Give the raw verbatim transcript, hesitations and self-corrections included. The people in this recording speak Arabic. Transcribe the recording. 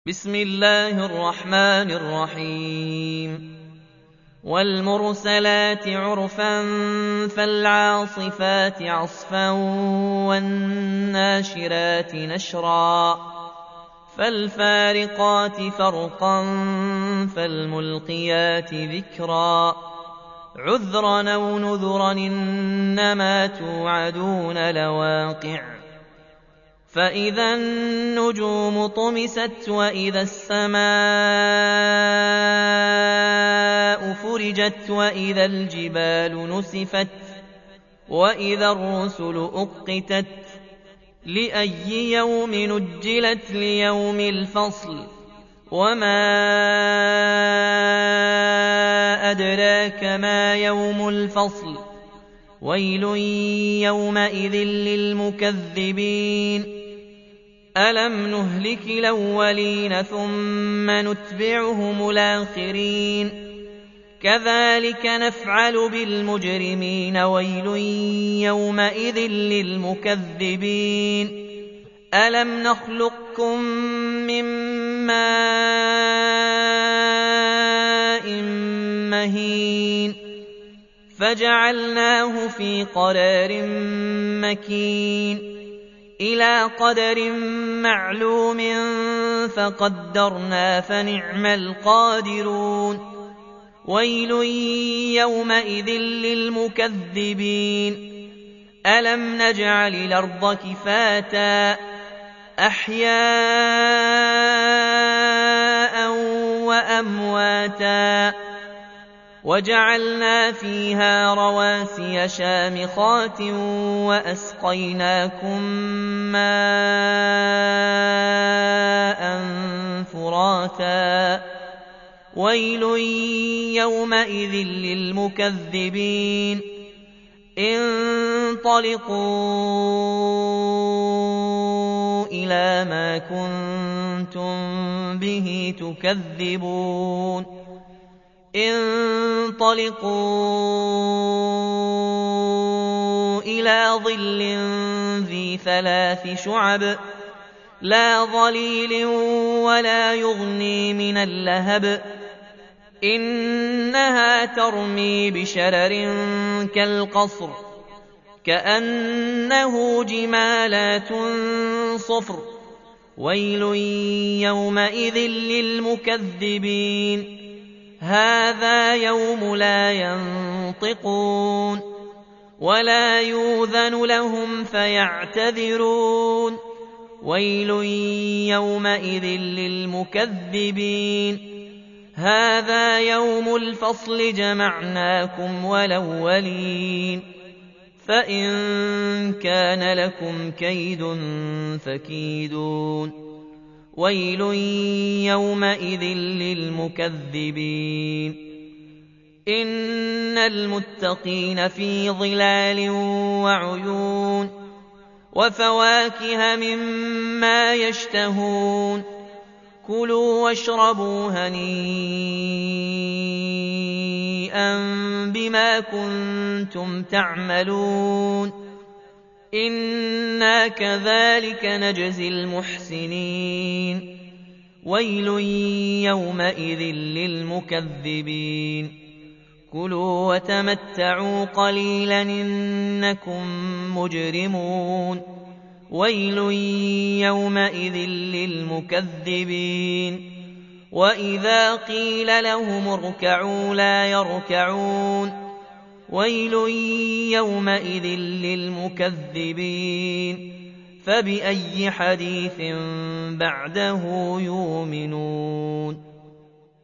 بسم الله الرحمن الرحيم والمرسلات عرفا فالعاصفات عصفا والناشرات نشرا فالفارقات فرقا فالملقيات ذكرا عذرا أو نذرا إنما توعدون لواقع فإذا النجوم طمست وإذا السماء فرجت وإذا الجبال نسفت وإذا الرسل أقتت لأي يوم نجلت ليوم الفصل وما أدراك ما يوم الفصل ويل يومئذ للمكذبين ألم نهلك الأولين ثم نتبعهم الآخرين كذلك نفعل بالمجرمين ويل يومئذ للمكذبين ألم نخلقكم من ماء مهين فجعلناه في قرار مكين إلى قدر معلوم فقدرنا فنعم القادرون ويل يومئذ للمكذبين ألم نجعل الأرض كفاتا أحياء وأمواتا وجعلنا فيها رواسي شامخات وأسقيناكم ماء فراتا ويل يومئذ للمكذبين انطلقوا إلى ما كنتم به تكذبون انطلقوا إلى ظل ذي ثلاث شعب لا ظليل ولا يغني من اللهب إنها ترمي بشرر كالقصر كأنه جمالات صفر ويل يومئذ للمكذبين هذا يوم لا ينطقون ولا يؤذن لهم فيعتذرون ويل يومئذ للمكذبين هذا يوم الفصل جمعناكم والأولين فإن كان لكم كيد فكيدون ويل يومئذ للمكذبين إن المتقين في ظلال وعيون وفواكه مما يشتهون كلوا واشربوا هنيئا بما كنتم تعملون إنا كذلك نجزي المحسنين ويل يومئذ للمكذبين كلوا وتمتعوا قليلا إنكم مجرمون ويل يومئذ للمكذبين وإذا قيل لهم اركعوا لا يركعون ويل يومئذ للمكذبين فبأي حديث بعده يؤمنون